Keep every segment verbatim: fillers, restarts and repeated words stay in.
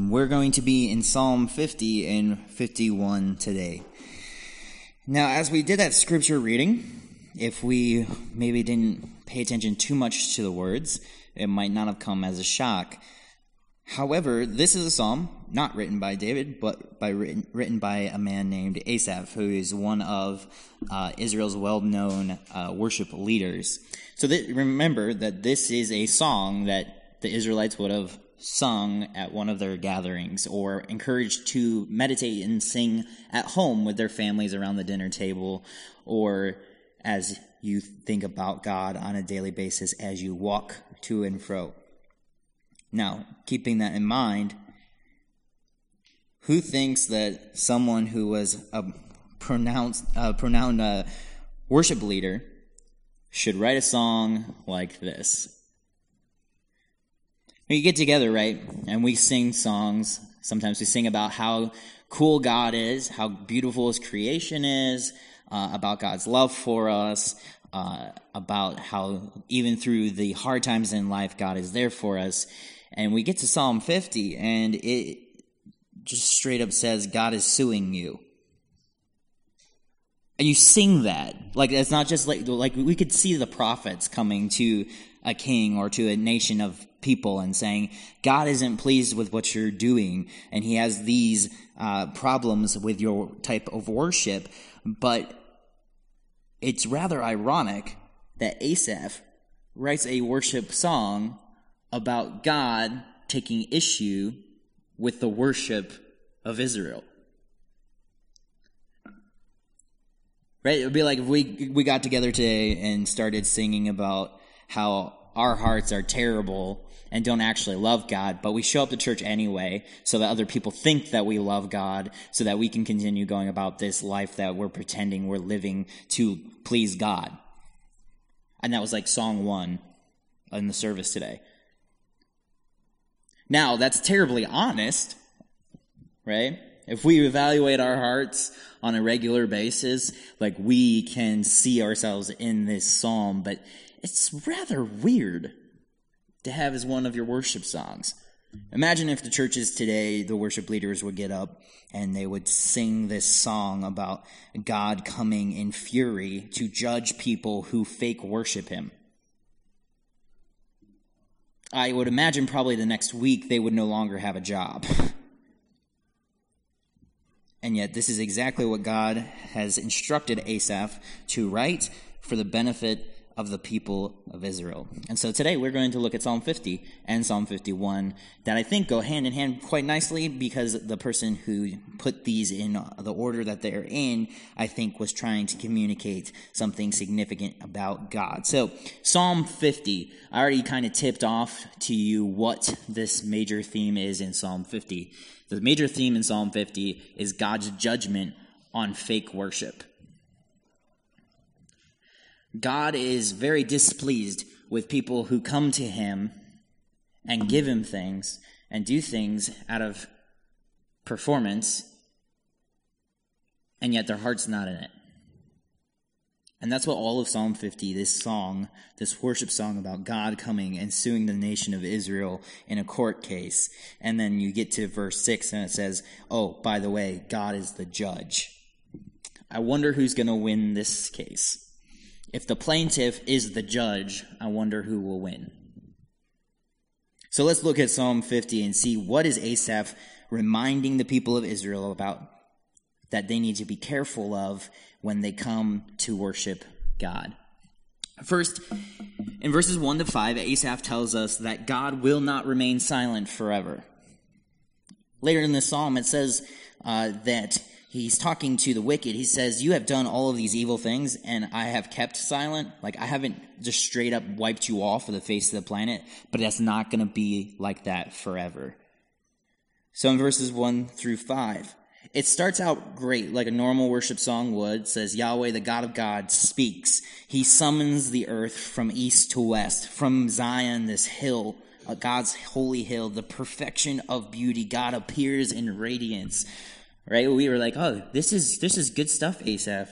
We're going to be in Psalm fifty and fifty-one today. Now, as we did that scripture reading, if we maybe didn't pay attention too much to the words, it might not have come as a shock. However, this is a psalm not written by David, but by written, written by a man named Asaph, who is one of uh, Israel's well-known uh, worship leaders. So that, remember that this is a song that the Israelites would have sung at one of their gatherings or encouraged to meditate and sing at home with their families around the dinner table, or as you think about God on a daily basis as you walk to and fro. Now, keeping that in mind, who thinks that someone who was a pronounced, uh, pronounced uh, worship leader should write a song like this? We get together, right, and we sing songs. Sometimes we sing about how cool God is, how beautiful His creation is, uh, about God's love for us, uh, about how even through the hard times in life, God is there for us. And we get to Psalm fifty, and it just straight up says, God is suing you. And you sing that. Like, it's not just like, like we could see the prophets coming to a king or to a nation of people and saying, God isn't pleased with what you're doing, and He has these uh, problems with your type of worship. But it's rather ironic that Asaph writes a worship song about God taking issue with the worship of Israel. Right? It would be like if we we got together today and started singing about how our hearts are terrible and don't actually love God, but we show up to church anyway so that other people think that we love God, so that we can continue going about this life that we're pretending we're living to please God. And that was like song one in the service today. Now, that's terribly honest, right? If we evaluate our hearts on a regular basis, like, we can see ourselves in this psalm, but it's rather weird to have as one of your worship songs. Imagine if the churches today, the worship leaders would get up and they would sing this song about God coming in fury to judge people who fake worship Him. I would imagine probably the next week they would no longer have a job. And yet this is exactly what God has instructed Asaph to write for the benefit of the people of Israel. And so today we're going to look at Psalm fifty and Psalm fifty-one that I think go hand in hand quite nicely, because the person who put these in the order that they're in, I think, was trying to communicate something significant about God. So Psalm fifty, I already kind of tipped off to you what this major theme is in Psalm fifty. The major theme in Psalm fifty is God's judgment on fake worship. God is very displeased with people who come to Him and give Him things and do things out of performance, and yet their heart's not in it. And that's what all of Psalm fifty, this song, this worship song about God coming and suing the nation of Israel in a court case. And then you get to verse six and it says, oh, by the way, God is the judge. I wonder who's going to win this case. If the plaintiff is the judge, I wonder who will win. So let's look at Psalm fifty and see what is Asaph reminding the people of Israel about that they need to be careful of when they come to worship God. First, in verses one to five, Asaph tells us that God will not remain silent forever. Later in this psalm, it says uh, that he's talking to the wicked. He says, you have done all of these evil things, and I have kept silent. Like, I haven't just straight up wiped you off of the face of the planet, but that's not going to be like that forever. So in verses one through five, it starts out great, like a normal worship song would. It says, Yahweh, the God of God, speaks. He summons the earth from east to west, from Zion, this hill, God's holy hill, the perfection of beauty. God appears in radiance. Right? We were like, oh, this is this is good stuff, Asaph.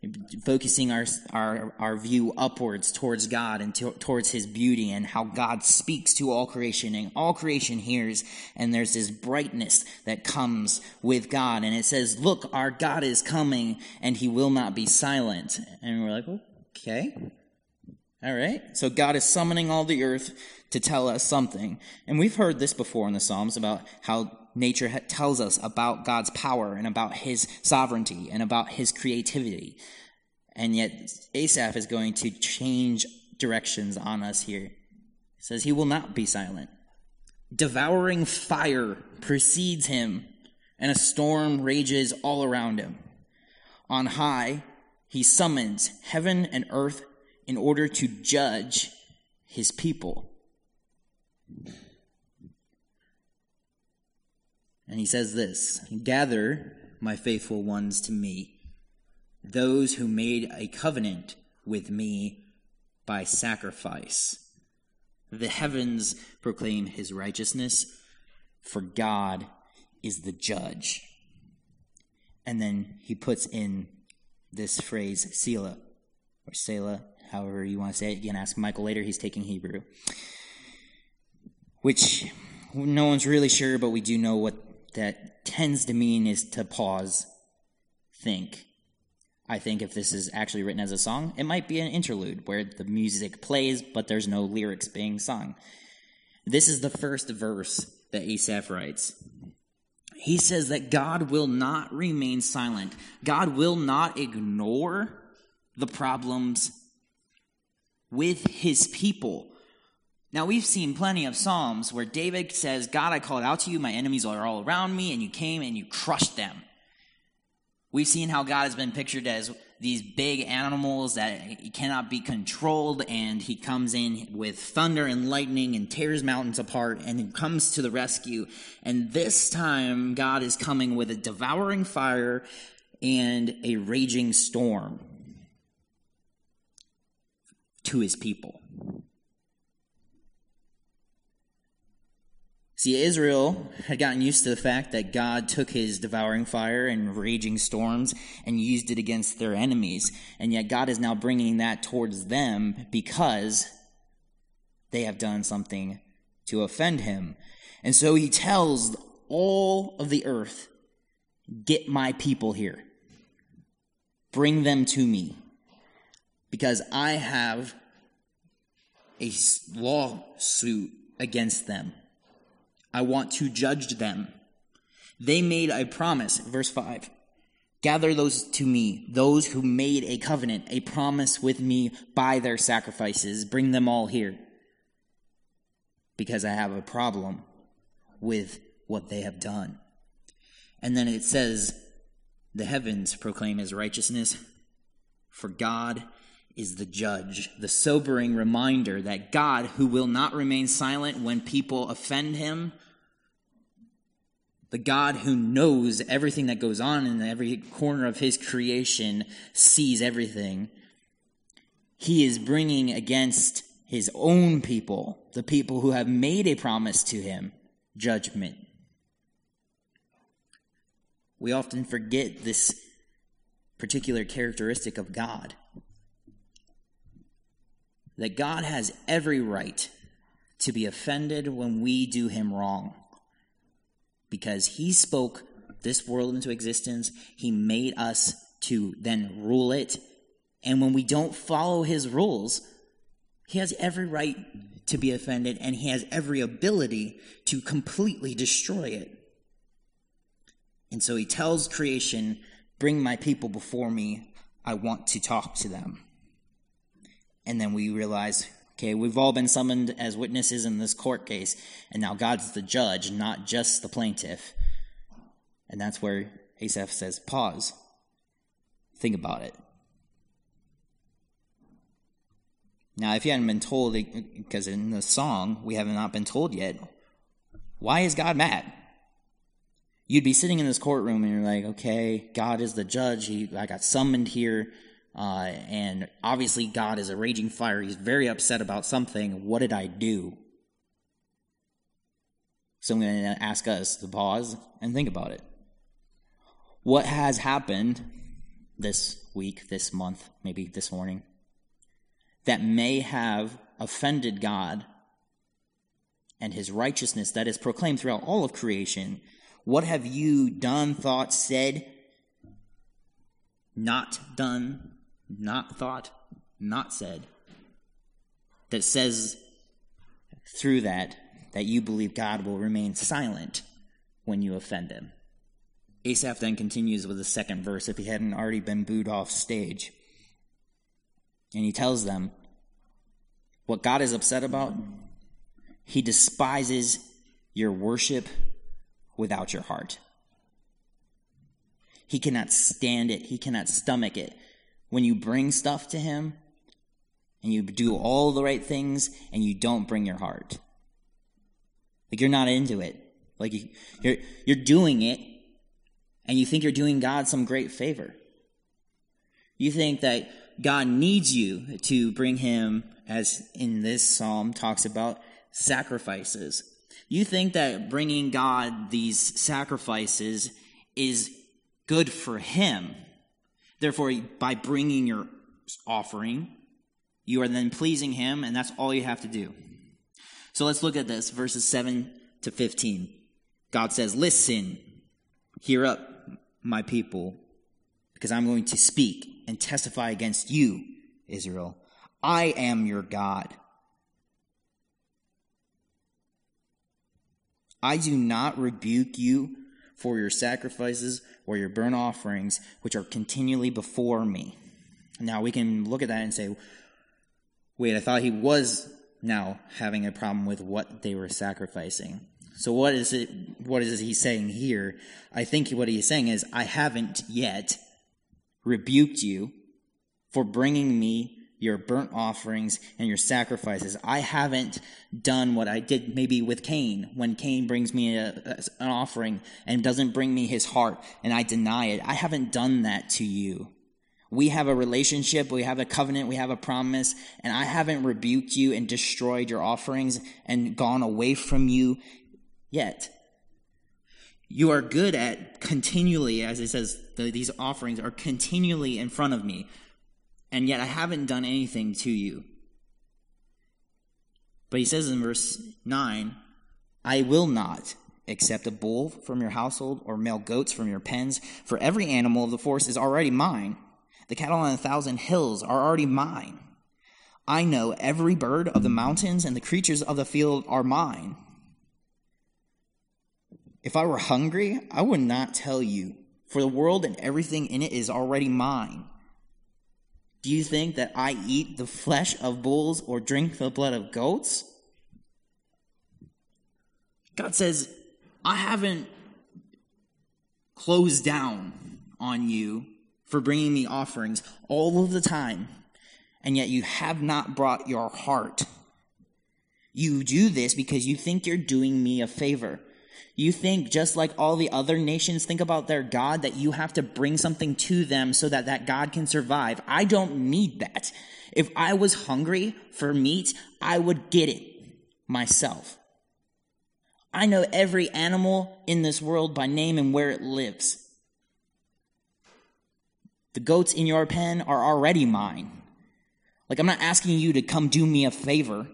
focusing our our, our view upwards towards God and to, towards his beauty and how God speaks to all creation and all creation hears, and there's this brightness that comes with God, and it says, look, our God is coming and he will not be silent. And we're like, okay, all right. So God is summoning all the earth to tell us something. And we've heard this before in the Psalms about how nature tells us about God's power and about his sovereignty and about his creativity. And yet Asaph is going to change directions on us here. He says he will not be silent. Devouring fire precedes him, and a storm rages all around him. On high, he summons heaven and earth in order to judge his people. And he says this, gather my faithful ones to me, those who made a covenant with me by sacrifice. The heavens proclaim his righteousness, for God is the judge. And then he puts in this phrase, Selah, or Selah, however you want to say it. You can ask Michael later, he's taking Hebrew. Which no one's really sure, but we do know what that tends to mean is to pause, think. I think if this is actually written as a song, it might be an interlude where the music plays, but there's no lyrics being sung. This is the first verse that Asaph writes. He says that God will not remain silent. God will not ignore the problems with his people. Now, we've seen plenty of Psalms where David says, God, I called out to you, my enemies are all around me, and you came and you crushed them. We've seen how God has been pictured as these big animals that cannot be controlled, and he comes in with thunder and lightning and tears mountains apart and comes to the rescue. And this time, God is coming with a devouring fire and a raging storm to his people. See, Israel had gotten used to the fact that God took his devouring fire and raging storms and used it against their enemies. And yet God is now bringing that towards them because they have done something to offend him. And so he tells all of the earth, get my people here. Bring them to me. Because I have a lawsuit against them. I want to judge them. They made a promise, verse five. Gather those to me, those who made a covenant, a promise with me by their sacrifices. Bring them all here. Because I have a problem with what they have done. And then it says, the heavens proclaim his righteousness, for God is the judge. The sobering reminder that God, who will not remain silent when people offend him, the God who knows everything that goes on in every corner of his creation, sees everything, he is bringing against his own people, the people who have made a promise to him, judgment. We often forget this particular characteristic of God. That God has every right to be offended when we do him wrong. Because he spoke this world into existence. He made us to then rule it. And when we don't follow his rules, he has every right to be offended, and he has every ability to completely destroy it. And so he tells creation, bring my people before me. I want to talk to them. And then we realize, okay, we've all been summoned as witnesses in this court case, and now God's the judge, not just the plaintiff. And that's where Asaph says, pause. Think about it. Now, if you hadn't been told, because in the song we have not been told yet, why is God mad? You'd be sitting in this courtroom and you're like, okay, God is the judge. He, I got summoned here. Uh, and obviously God is a raging fire. He's very upset about something. What did I do? So I'm going to ask us to pause and think about it. What has happened this week, this month, maybe this morning, that may have offended God and his righteousness that is proclaimed throughout all of creation, what have you done, thought, said, not done, not thought, not said, that says through that, that you believe God will remain silent when you offend him? Asaph then continues with the second verse, if he hadn't already been booed off stage. And he tells them what God is upset about. He despises your worship without your heart. He cannot stand it. He cannot stomach it. When you bring stuff to him and you do all the right things and you don't bring your heart. Like you're not into it. Like you, you're you're doing it and you think you're doing God some great favor. You think that God needs you to bring him, as in this psalm talks about, sacrifices. You think that bringing God these sacrifices is good for him. Therefore, by bringing your offering, you are then pleasing him, and that's all you have to do. So let's look at this, verses seven to fifteen. God says, listen, hear up, my people, because I'm going to speak and testify against you, Israel. I am your God. I do not rebuke you for your sacrifices or your burnt offerings, which are continually before me. Now we can look at that and say, wait, I thought he was now having a problem with what they were sacrificing. So what is it, what is he saying here? I think what he's saying is, I haven't yet rebuked you for bringing me your burnt offerings and your sacrifices. I haven't done what I did maybe with Cain, when Cain brings me a, a, an offering and doesn't bring me his heart and I deny it. I haven't done that to you. We have a relationship, we have a covenant, we have a promise, and I haven't rebuked you and destroyed your offerings and gone away from you yet. You are good at continually, as it says, the, these offerings are continually in front of me, and yet I haven't done anything to you. But he says in verse nine, I will not accept a bull from your household or male goats from your pens, for every animal of the forest is already mine. The cattle on a thousand hills are already mine. I know every bird of the mountains and the creatures of the field are mine. If I were hungry, I would not tell you, for the world and everything in it is already mine. Do you think that I eat the flesh of bulls or drink the blood of goats? God says, I haven't closed down on you for bringing me offerings all of the time, and yet you have not brought your heart. You do this because you think you're doing me a favor. You think, just like all the other nations think about their God, that you have to bring something to them so that that God can survive. I don't need that. If I was hungry for meat, I would get it myself. I know every animal in this world by name and where it lives. The goats in your pen are already mine. Like, I'm not asking you to come do me a favor.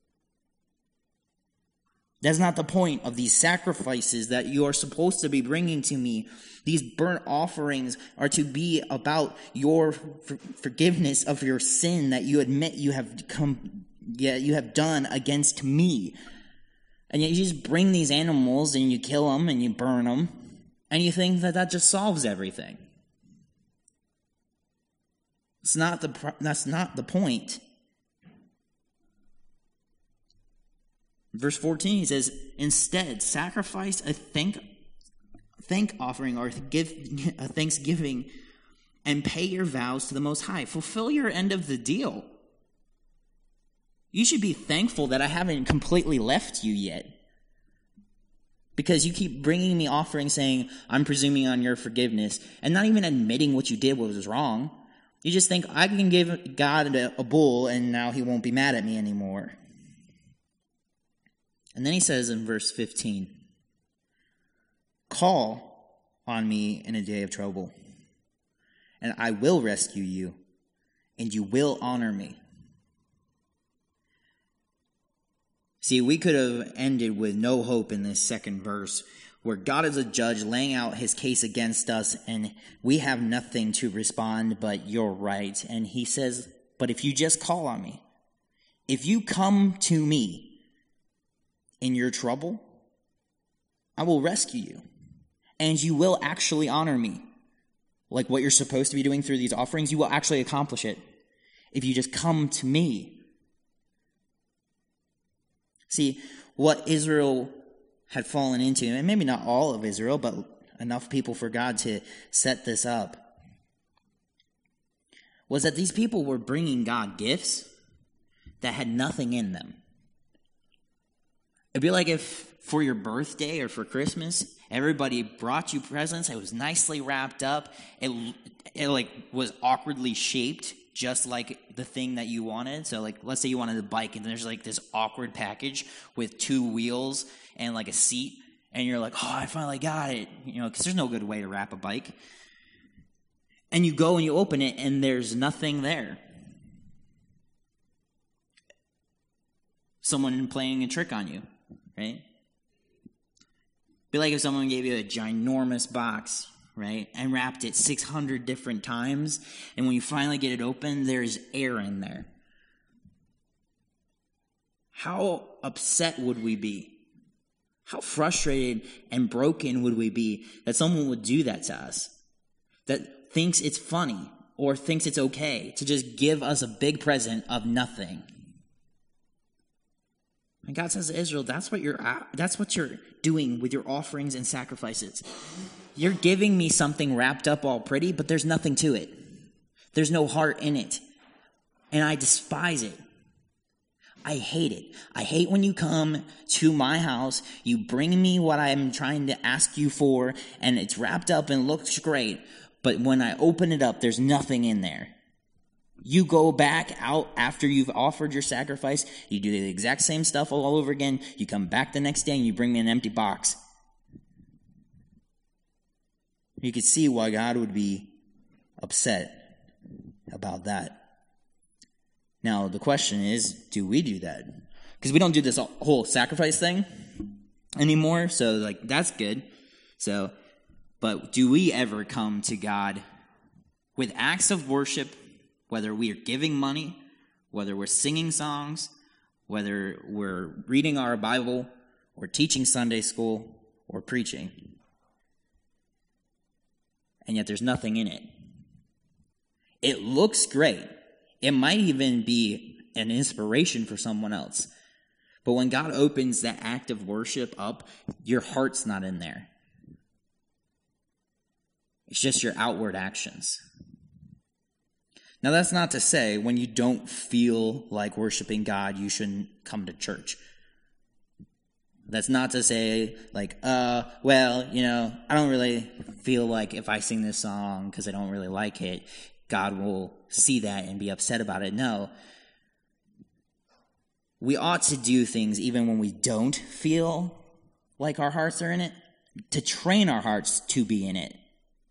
That's not the point of these sacrifices that you are supposed to be bringing to me. These burnt offerings are to be about your for- forgiveness of your sin that you admit you have come, yeah, you have done against me. And yet you just bring these animals and you kill them and you burn them, and you think that that just solves everything. It's not the. That's not the point. Verse fourteen, he says, instead, sacrifice a thank, thank offering or give a thanksgiving and pay your vows to the Most High. Fulfill your end of the deal. You should be thankful that I haven't completely left you yet. Because you keep bringing me offerings saying, I'm presuming on your forgiveness, and not even admitting what you did was wrong. You just think, I can give God a, a bull and now he won't be mad at me anymore. And then he says in verse fifteen, call on me in a day of trouble, and I will rescue you, and you will honor me. See, we could have ended with no hope in this second verse, where God is a judge laying out his case against us, and we have nothing to respond but you're right. And he says, but if you just call on me, if you come to me in your trouble, I will rescue you, and you will actually honor me. Like what you're supposed to be doing through these offerings, you will actually accomplish it if you just come to me. See, what Israel had fallen into, and maybe not all of Israel, but enough people for God to set this up, was that these people were bringing God gifts that had nothing in them. It'd be like if for your birthday or for Christmas, everybody brought you presents. It was nicely wrapped up. It, it like was awkwardly shaped, just like the thing that you wanted. So like, let's say you wanted a bike, and there's like this awkward package with two wheels and like a seat, and you're like, oh, I finally got it. You know, because there's no good way to wrap a bike. And you go and you open it, and there's nothing there. Someone playing a trick on you, right? Be like if someone gave you a ginormous box, right, and wrapped it six hundred different times, and when you finally get it open, there's air in there. How upset would we be? How frustrated and broken would we be that someone would do that to us? That thinks it's funny or thinks it's okay to just give us a big present of nothing. And God says to Israel, that's what you're that's what you're doing with your offerings and sacrifices. You're giving me something wrapped up all pretty, but there's nothing to it. There's no heart in it. And I despise it. I hate it. I hate when you come to my house, you bring me what I'm trying to ask you for, and it's wrapped up and looks great, but when I open it up, there's nothing in there. You go back out after you've offered your sacrifice, you do the exact same stuff all over again, you come back the next day and you bring me an empty box. You could see why God would be upset about that. Now, the question is, do we do that? Because we don't do this whole sacrifice thing anymore, so like that's good. So, but do we ever come to God with acts of worship, whether we are giving money, whether we're singing songs, whether we're reading our Bible, or teaching Sunday school, or preaching, and yet there's nothing in it? It looks great. It might even be an inspiration for someone else. But when God opens that act of worship up, your heart's not in there. It's just your outward actions. Now, that's not to say when you don't feel like worshiping God, you shouldn't come to church. That's not to say, like, uh, well, you know, I don't really feel like if I sing this song because I don't really like it, God will see that and be upset about it. No. We ought to do things even when we don't feel like our hearts are in it, to train our hearts to be in it.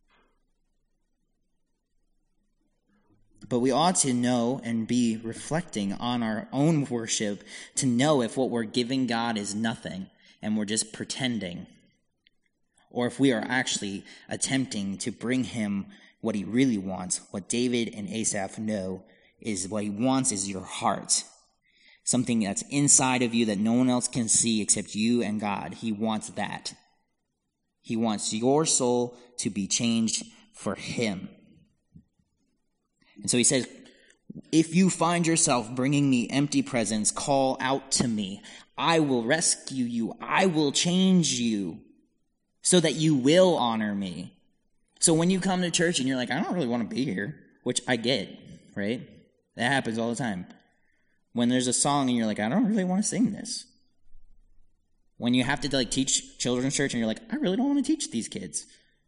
But we ought to know and be reflecting on our own worship to know if what we're giving God is nothing and we're just pretending, or if we are actually attempting to bring him what he really wants. What David and Asaph know is what he wants is your heart. Something that's inside of you that no one else can see except you and God. He wants that. He wants your soul to be changed for him. And so he says, if you find yourself bringing me empty presents, call out to me. I will rescue you. I will change you so that you will honor me. So when you come to church and you're like, I don't really want to be here, which I get, right? That happens all the time. When there's a song and you're like, I don't really want to sing this. When you have to like teach children's church and you're like, I really don't want to teach these kids.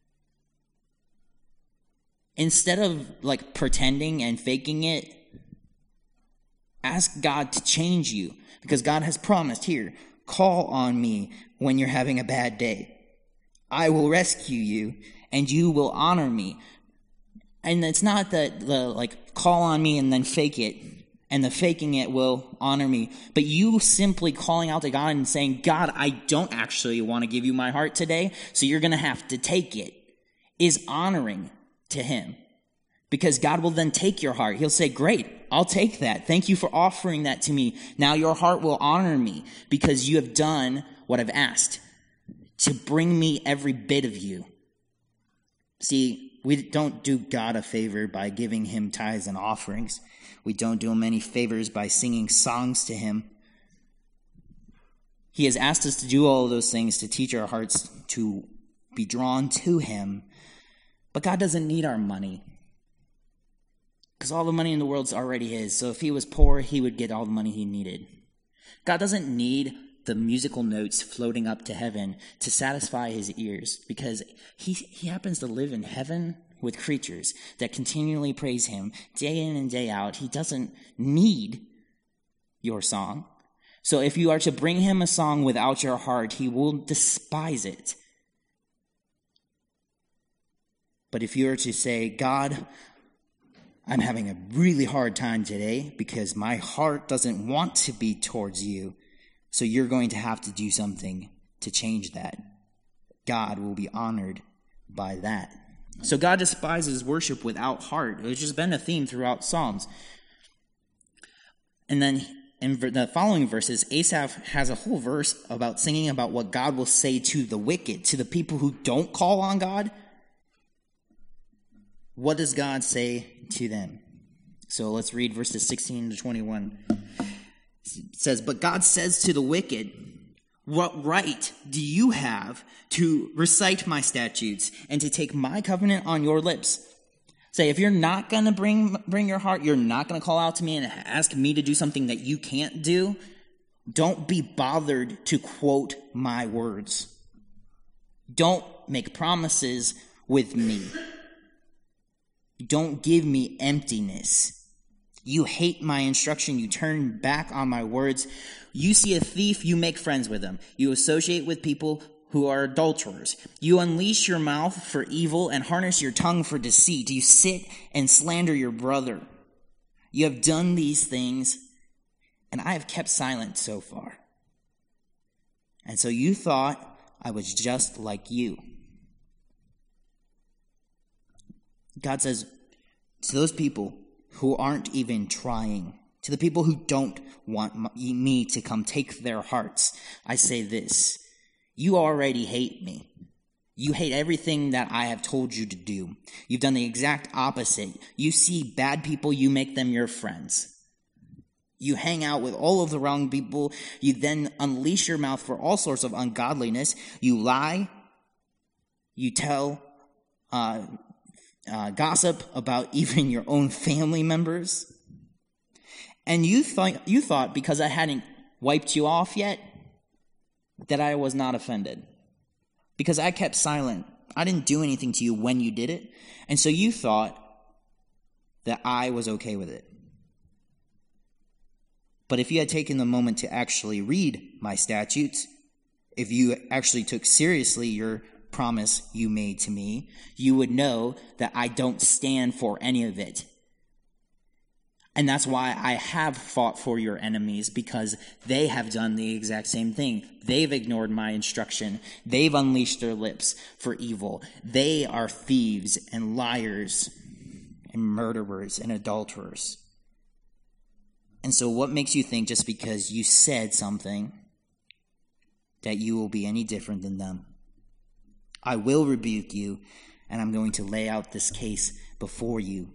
Instead of like pretending and faking it, ask God to change you, because God has promised here, call on me when you're having a bad day. I will rescue you and you will honor me. And it's not that the, like, call on me and then fake it, and the faking it will honor me. But you simply calling out to God and saying, God, I don't actually want to give you my heart today, so you're going to have to take it, is honoring to him. Because God will then take your heart. He'll say, great, I'll take that. Thank you for offering that to me. Now your heart will honor me because you have done what I've asked, to bring me every bit of you. See, we don't do God a favor by giving him tithes and offerings. We don't do him any favors by singing songs to him. He has asked us to do all of those things to teach our hearts to be drawn to him. But God doesn't need our money, because all the money in the world's already his. So if he was poor, he would get all the money he needed. God doesn't need the musical notes floating up to heaven to satisfy his ears, because he, he happens to live in heaven with creatures that continually praise him day in and day out. He doesn't need your song. So if you are to bring him a song without your heart, he will despise it. But if you are to say, God, I'm having a really hard time today because my heart doesn't want to be towards you, so you're going to have to do something to change that, God will be honored by that. So God despises worship without heart, which has been a theme throughout Psalms. And then in the following verses, Asaph has a whole verse about singing about what God will say to the wicked, to the people who don't call on God. What does God say to them? So let's read verses sixteen to twenty-one. It says, but God says to the wicked, what right do you have to recite my statutes and to take my covenant on your lips? Say, if you're not going to bring bring your heart, you're not going to call out to me and ask me to do something that you can't do, don't be bothered to quote my words. Don't make promises with me. Don't give me emptiness. You hate my instruction. You turn back on my words. You see a thief, you make friends with him. You associate with people who are adulterers. You unleash your mouth for evil and harness your tongue for deceit. You sit and slander your brother. You have done these things, and I have kept silent so far. And so you thought I was just like you. God says to those people who aren't even trying, to the people who don't want me to come take their hearts, I say this: you already hate me. You hate everything that I have told you to do. You've done the exact opposite. You see bad people, you make them your friends. You hang out with all of the wrong people. You then unleash your mouth for all sorts of ungodliness. You lie. You tell uh, uh, gossip about even your own family members. And you thought, you thought because I hadn't wiped you off yet, that I was not offended. Because I kept silent. I didn't do anything to you when you did it. And so you thought that I was okay with it. But if you had taken the moment to actually read my statutes, if you actually took seriously your promise you made to me, you would know that I don't stand for any of it. And that's why I have fought for your enemies, because they have done the exact same thing. They've ignored my instruction. They've unleashed their lips for evil. They are thieves and liars and murderers and adulterers. And so what makes you think just because you said something that you will be any different than them? I will rebuke you, and I'm going to lay out this case before you.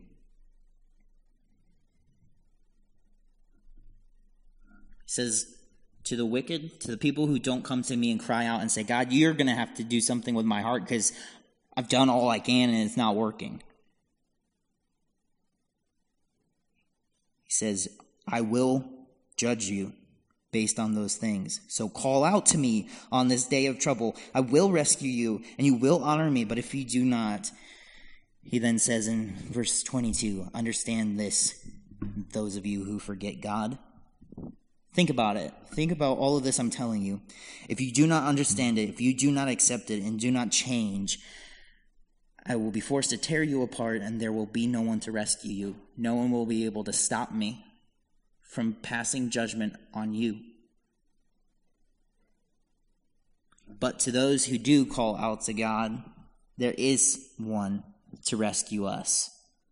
He says to the wicked, to the people who don't come to me and cry out and say, God, you're going to have to do something with my heart because I've done all I can and it's not working. He says, I will judge you based on those things. So call out to me on this day of trouble. I will rescue you and you will honor me. But if you do not, he then says in verse twenty-two, understand this, those of you who forget God. Think about it. Think about all of this I'm telling you. If you do not understand it, if you do not accept it and do not change, I will be forced to tear you apart, and there will be no one to rescue you. No one will be able to stop me from passing judgment on you. But to those who do call out to God, there is one to rescue us.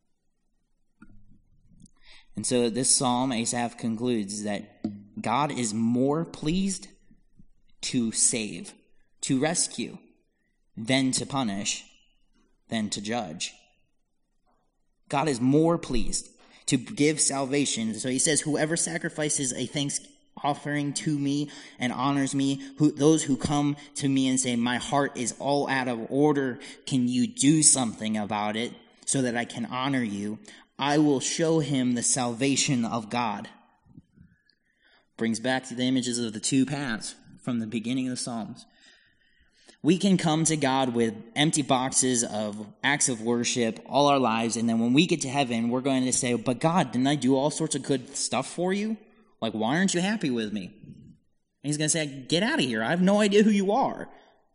And so this psalm, Asaph concludes that God is more pleased to save, to rescue, than to punish, than to judge. God is more pleased to give salvation. So he says, whoever sacrifices a thanks offering to me and honors me, who, those who come to me and say, my heart is all out of order, can you do something about it so that I can honor you? I will show him the salvation of God. Brings back to the images of the two paths from the beginning of the Psalms. We can come to God with empty boxes of acts of worship all our lives, and then when we get to heaven, we're going to say, but God, didn't I do all sorts of good stuff for you? Like, why aren't you happy with me? And he's going to say, get out of here. I have no idea who you are.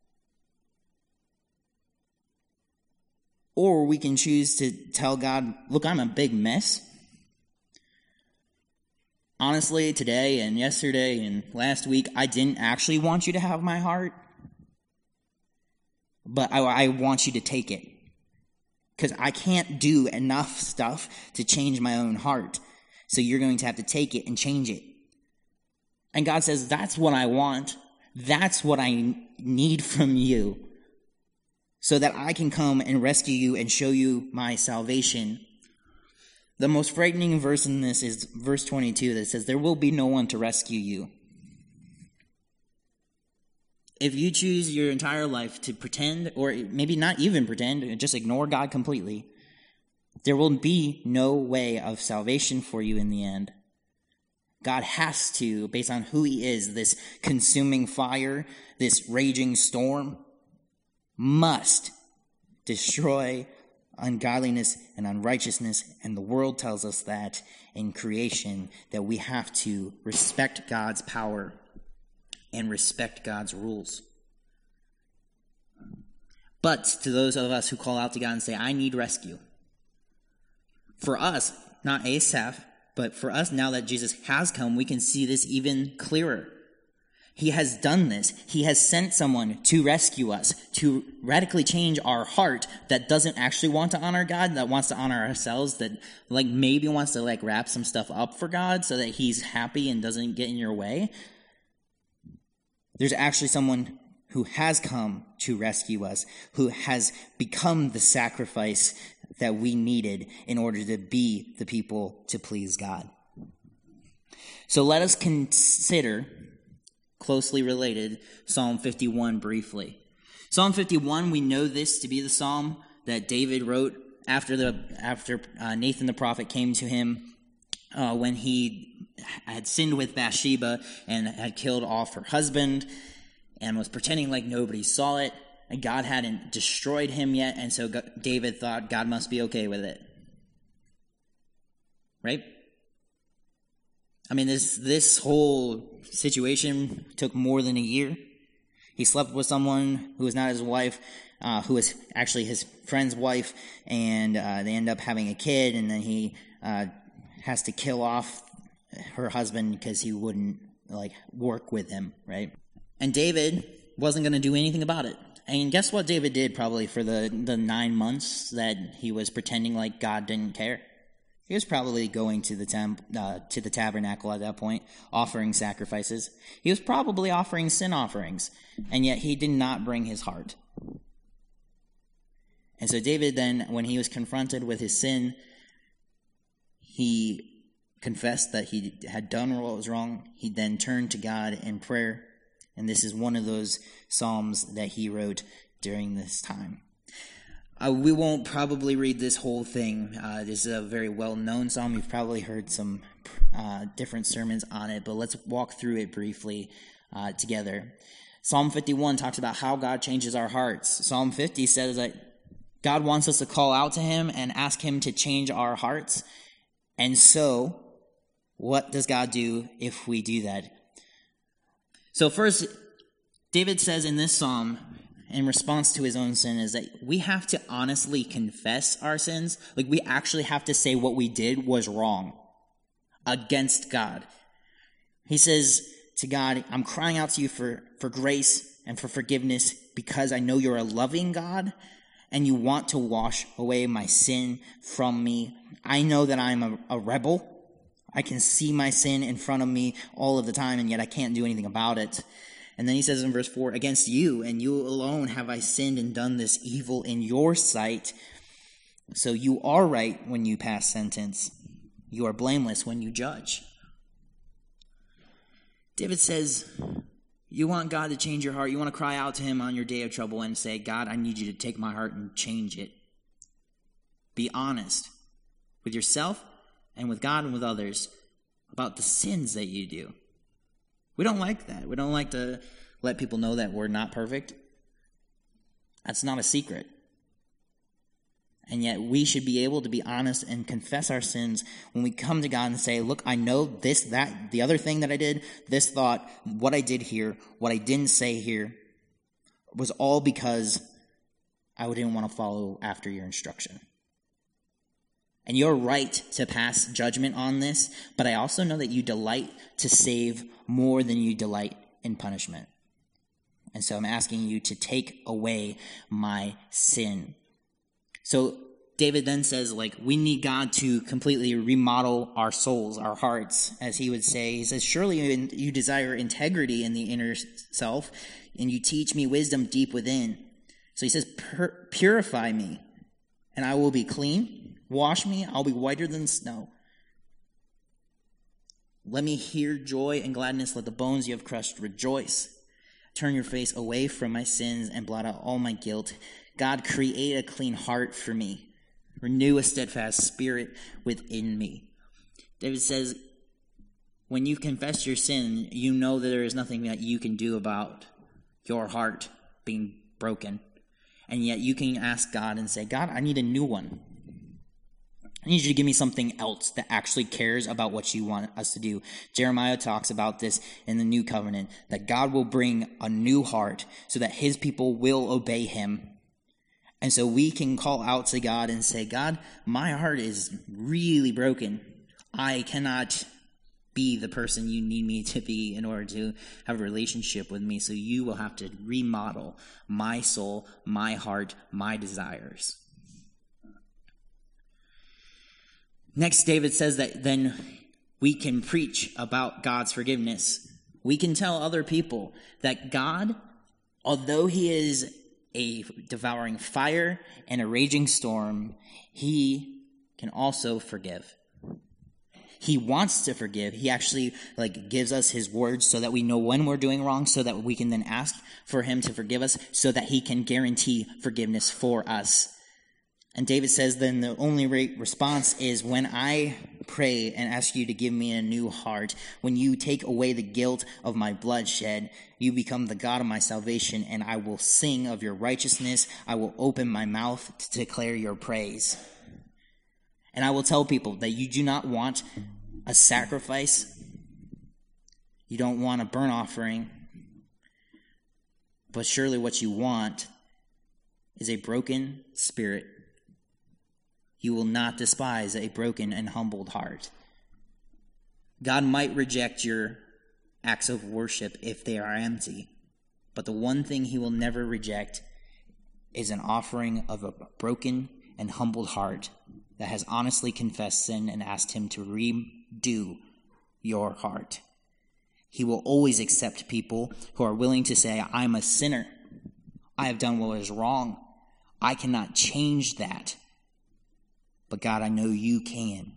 Or we can choose to tell God, look, I'm a big mess. Honestly, today and yesterday and last week, I didn't actually want you to have my heart. But I, I want you to take it. Because I can't do enough stuff to change my own heart. So you're going to have to take it and change it. And God says, that's what I want. That's what I need from you. So that I can come and rescue you and show you my salvation. The most frightening verse in this is verse twenty-two that says, there will be no one to rescue you. If you choose your entire life to pretend, or maybe not even pretend, just ignore God completely, there will be no way of salvation for you in the end. God has to, based on who he is, this consuming fire, this raging storm, must destroy ungodliness and unrighteousness. And the world tells us that in creation, that we have to respect God's power and respect God's rules. But to those of us who call out to God and say, I need rescue. For us, not Asaph, but for us, now that Jesus has come, we can see this even clearer. He has done this. He has sent someone to rescue us, to radically change our heart that doesn't actually want to honor God, that wants to honor ourselves, that like maybe wants to like wrap some stuff up for God so that he's happy and doesn't get in your way. There's actually someone who has come to rescue us, who has become the sacrifice that we needed in order to be the people to please God. So let us consider, closely related, Psalm fifty-one briefly. Psalm fifty-one, we know this to be the psalm that David wrote after the after uh, Nathan the prophet came to him uh, when he had sinned with Bathsheba and had killed off her husband and was pretending like nobody saw it. And God hadn't destroyed him yet, and so David thought God must be okay with it. Right? I mean, this this whole situation took more than a year. He slept with someone who was not his wife, uh, who was actually his friend's wife, and uh, they end up having a kid, and then he uh, has to kill off her husband because he wouldn't like work with him, right? And David wasn't going to do anything about it. And guess what David did probably for the, the nine months that he was pretending like God didn't care? He was probably going to the temp, uh, to the tabernacle at that point, offering sacrifices. He was probably offering sin offerings, and yet he did not bring his heart. And so David then, when he was confronted with his sin, he confessed that he had done what was wrong. He then turned to God in prayer, and this is one of those psalms that he wrote during this time. Uh, we won't probably read this whole thing. Uh, this is a very well-known psalm. You've probably heard some uh, different sermons on it, but let's walk through it briefly uh, together. Psalm fifty-one talks about how God changes our hearts. Psalm fifty says that God wants us to call out to him and ask him to change our hearts. And so, what does God do if we do that? So first, David says in this psalm, in response to his own sin is that we have to honestly confess our sins. Like, we actually have to say what we did was wrong against God. He says to God, I'm crying out to you for, for grace and for forgiveness because I know you're a loving God and you want to wash away my sin from me. I know that I'm a, a rebel. I can see my sin in front of me all of the time, and yet I can't do anything about it. And then he says in verse four, against you and you alone have I sinned and done this evil in your sight. So you are right when you pass sentence. You are blameless when you judge. David says, you want God to change your heart. You want to cry out to him on your day of trouble and say, God, I need you to take my heart and change it. Be honest with yourself and with God and with others about the sins that you do. We don't like that. We don't like to let people know that we're not perfect. That's not a secret. And yet we should be able to be honest and confess our sins when we come to God and say, look, I know this, that, the other thing that I did, this thought, what I did here, what I didn't say here was all because I didn't want to follow after your instruction. And you're right to pass judgment on this, but I also know that you delight to save more than you delight in punishment. And so I'm asking you to take away my sin. So David then says, like, we need God to completely remodel our souls, our hearts, as he would say. He says, surely you desire integrity in the inner self, and you teach me wisdom deep within. So he says, purify me, and I will be clean. Wash me, I'll be whiter than snow. Let me hear joy and gladness. Let the bones you have crushed rejoice. Turn your face away from my sins and blot out all my guilt. God, create a clean heart for me. Renew a steadfast spirit within me. David says, when you confess your sin, you know that there is nothing that you can do about your heart being broken. And yet you can ask God and say, God, I need a new one. I need you to give me something else that actually cares about what you want us to do. Jeremiah talks about this in the New Covenant, that God will bring a new heart so that his people will obey him. And so we can call out to God and say, God, my heart is really broken. I cannot be the person you need me to be in order to have a relationship with me. So you will have to remodel my soul, my heart, my desires. Next, David says that then we can preach about God's forgiveness. We can tell other people that God, although he is a devouring fire and a raging storm, he can also forgive. He wants to forgive. He actually like gives us his words so that we know when we're doing wrong, so that we can then ask for him to forgive us, so that he can guarantee forgiveness for us. And David says then the only right response is when I pray and ask you to give me a new heart, when you take away the guilt of my bloodshed, you become the God of my salvation, and I will sing of your righteousness. I will open my mouth to declare your praise. And I will tell people that you do not want a sacrifice. You don't want a burnt offering. But surely what you want is a broken spirit. You will not despise a broken and humbled heart. God might reject your acts of worship if they are empty, but the one thing he will never reject is an offering of a broken and humbled heart that has honestly confessed sin and asked him to redo your heart. He will always accept people who are willing to say, I'm a sinner. I have done what is wrong. I cannot change that. But God, I know you can.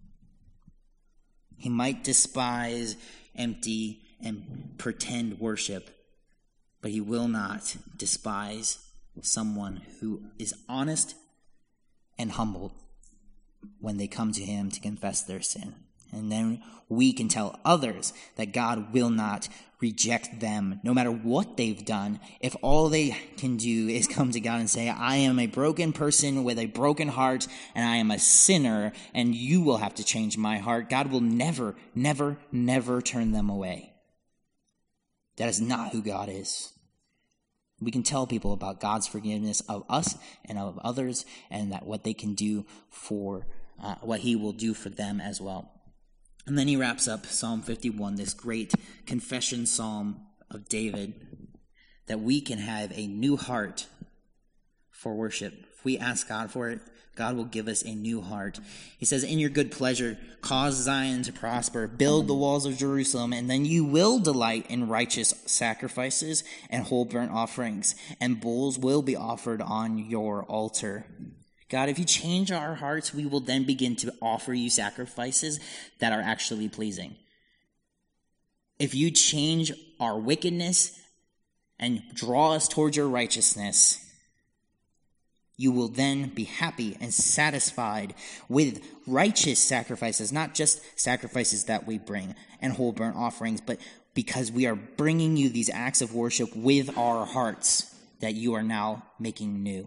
He might despise empty and pretend worship, but he will not despise someone who is honest and humbled when they come to him to confess their sin. And then we can tell others that God will not reject them, no matter what they've done. If all they can do is come to God and say, I am a broken person with a broken heart, and I am a sinner, and you will have to change my heart, God will never, never, never turn them away. That is not who God is. We can tell people about God's forgiveness of us and of others, and that what they can do for, uh, what he will do for them as well. And then he wraps up Psalm fifty-one, this great confession psalm of David, that we can have a new heart for worship. If we ask God for it, God will give us a new heart. He says, in your good pleasure, cause Zion to prosper, build the walls of Jerusalem, and then you will delight in righteous sacrifices and whole burnt offerings, and bulls will be offered on your altar. God, if you change our hearts, we will then begin to offer you sacrifices that are actually pleasing. If you change our wickedness and draw us towards your righteousness, you will then be happy and satisfied with righteous sacrifices, not just sacrifices that we bring and whole burnt offerings, but because we are bringing you these acts of worship with our hearts that you are now making new.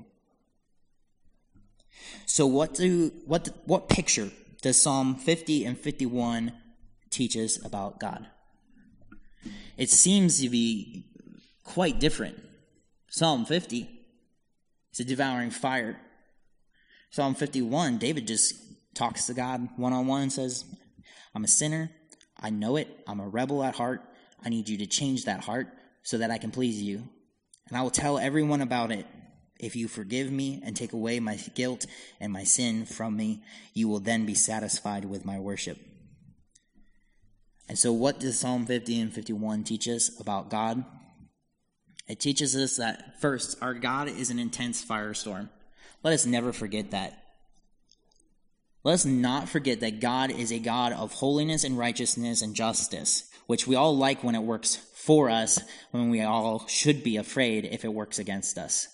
So what do what what picture does Psalm fifty and fifty-one teach us about God? It seems to be quite different. Psalm fifty is a devouring fire. Psalm fifty-one, David just talks to God one-on-one and says, I'm a sinner. I know it. I'm a rebel at heart. I need you to change that heart so that I can please you. And I will tell everyone about it. If you forgive me and take away my guilt and my sin from me, you will then be satisfied with my worship. And so what does Psalm fifty and fifty-one teach us about God? It teaches us that, first, our God is an intense firestorm. Let us never forget that. Let us not forget that God is a God of holiness and righteousness and justice, which we all like when it works for us, when we all should be afraid if it works against us.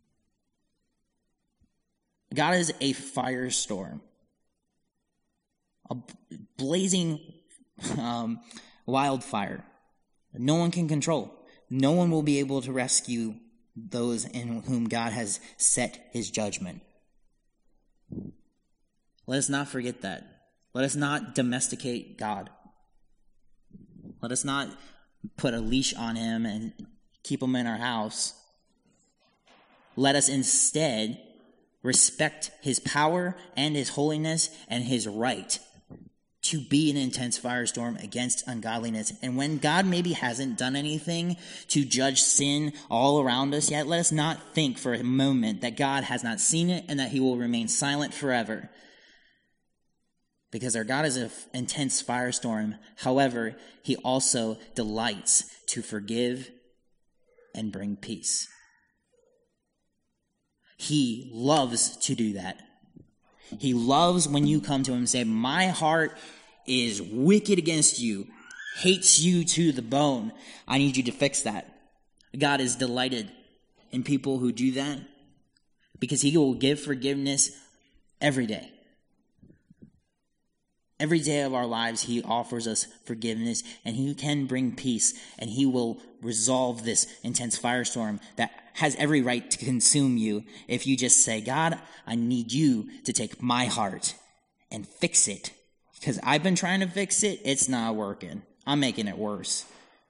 God is a firestorm, a blazing um, wildfire that no one can control. No one will be able to rescue those in whom God has set his judgment. Let us not forget that. Let us not domesticate God. Let us not put a leash on him and keep him in our house. Let us instead respect his power and his holiness and his right to be an intense firestorm against ungodliness. And when God maybe hasn't done anything to judge sin all around us yet, let us not think for a moment that God has not seen it and that he will remain silent forever. Because our God is an intense firestorm. However, he also delights to forgive and bring peace. He loves to do that. He loves when you come to him and say, my heart is wicked against you, hates you to the bone. I need you to fix that. God is delighted in people who do that because he will give forgiveness every day. Every day of our lives, he offers us forgiveness, and he can bring peace, and he will resolve this intense firestorm that has every right to consume you if you just say, God, I need you to take my heart and fix it, because I've been trying to fix it. It's not working. I'm making it worse.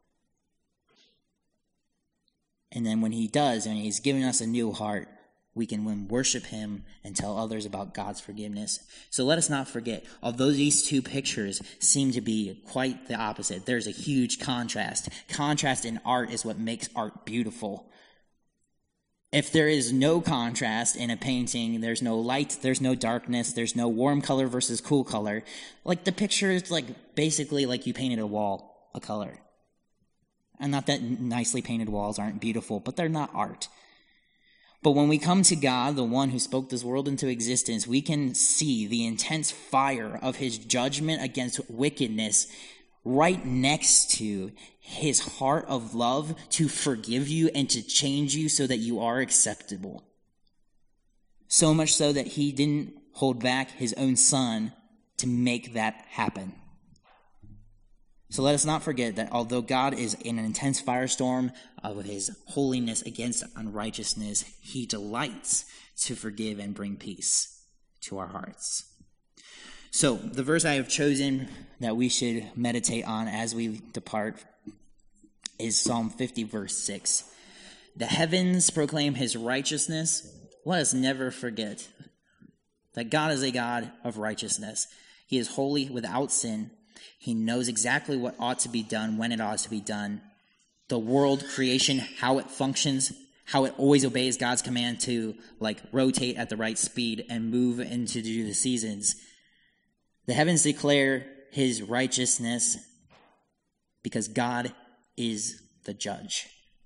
And then when he does, and he's giving us a new heart, we can then worship him and tell others about God's forgiveness. So let us not forget, although these two pictures seem to be quite the opposite, there's a huge contrast. Contrast in art is what makes art beautiful. If there is no contrast in a painting, there's no light, there's no darkness, there's no warm color versus cool color. Like the picture is like basically like you painted a wall a color. And not that nicely painted walls aren't beautiful, but they're not art. But when we come to God, the one who spoke this world into existence, we can see the intense fire of his judgment against wickedness right next to his heart of love to forgive you and to change you so that you are acceptable. So much so that he didn't hold back his own son to make that happen. So let us not forget that although God is in an intense firestorm of his holiness against unrighteousness, he delights to forgive and bring peace to our hearts. So the verse I have chosen that we should meditate on as we depart is Psalm fifty, verse six. the heavens proclaim his righteousness, let us never forget that God is a God of righteousness. He is holy without sin. He knows exactly what ought to be done, when it ought to be done. The world, creation, how it functions, how it always obeys God's command to like rotate at the right speed and move into the seasons. The heavens declare his righteousness because God is the judge.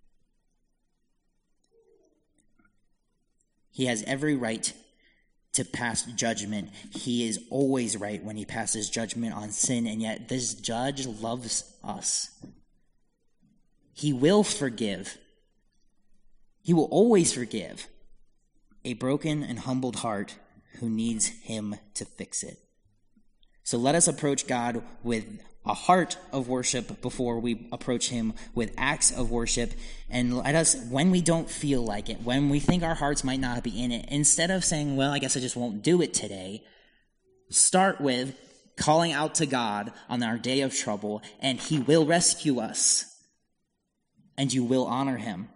He has every right to pass judgment. He is always right when he passes judgment on sin, and yet this judge loves us. He will forgive. He will always forgive a broken and humbled heart who needs him to fix it. So let us approach God with a heart of worship before we approach him with acts of worship. And let us, when we don't feel like it, when we think our hearts might not be in it, instead of saying, well, I guess I just won't do it today, start with calling out to God on our day of trouble, and he will rescue us, and you will honor him.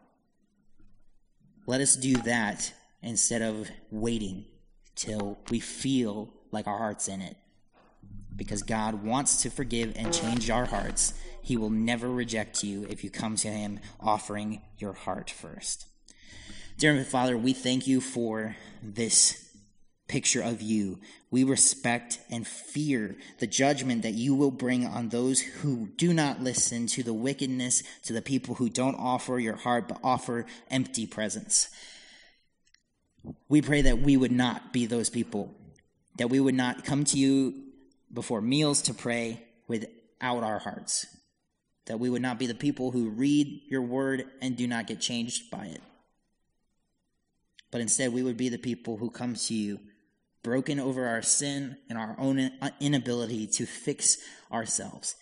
Let us do that instead of waiting till we feel like our heart's in it. Because God wants to forgive and change our hearts. He will never reject you if you come to him offering your heart first. Dear Heavenly Father, we thank you for this picture of you. We respect and fear the judgment that you will bring on those who do not listen to the wickedness, to the people who don't offer your heart but offer empty presents. We pray that we would not be those people, that we would not come to you before meals to pray without our hearts, that we would not be the people who read your word and do not get changed by it, but instead we would be the people who come to you broken over our sin and our own inability to fix ourselves.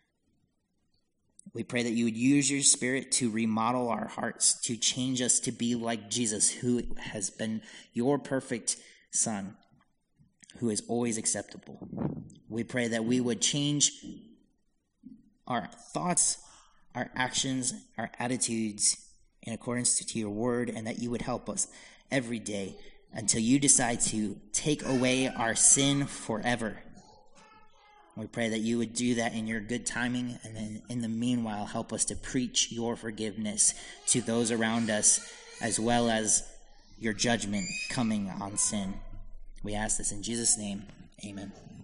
We pray that you would use your Spirit to remodel our hearts, to change us to be like Jesus, who has been your perfect Son, who is always acceptable. We pray that we would change our thoughts, our actions, our attitudes in accordance to your word, and that you would help us every day until you decide to take away our sin forever. We pray that you would do that in your good timing, and then in the meanwhile, help us to preach your forgiveness to those around us, as well as your judgment coming on sin. We ask this in Jesus' name. Amen.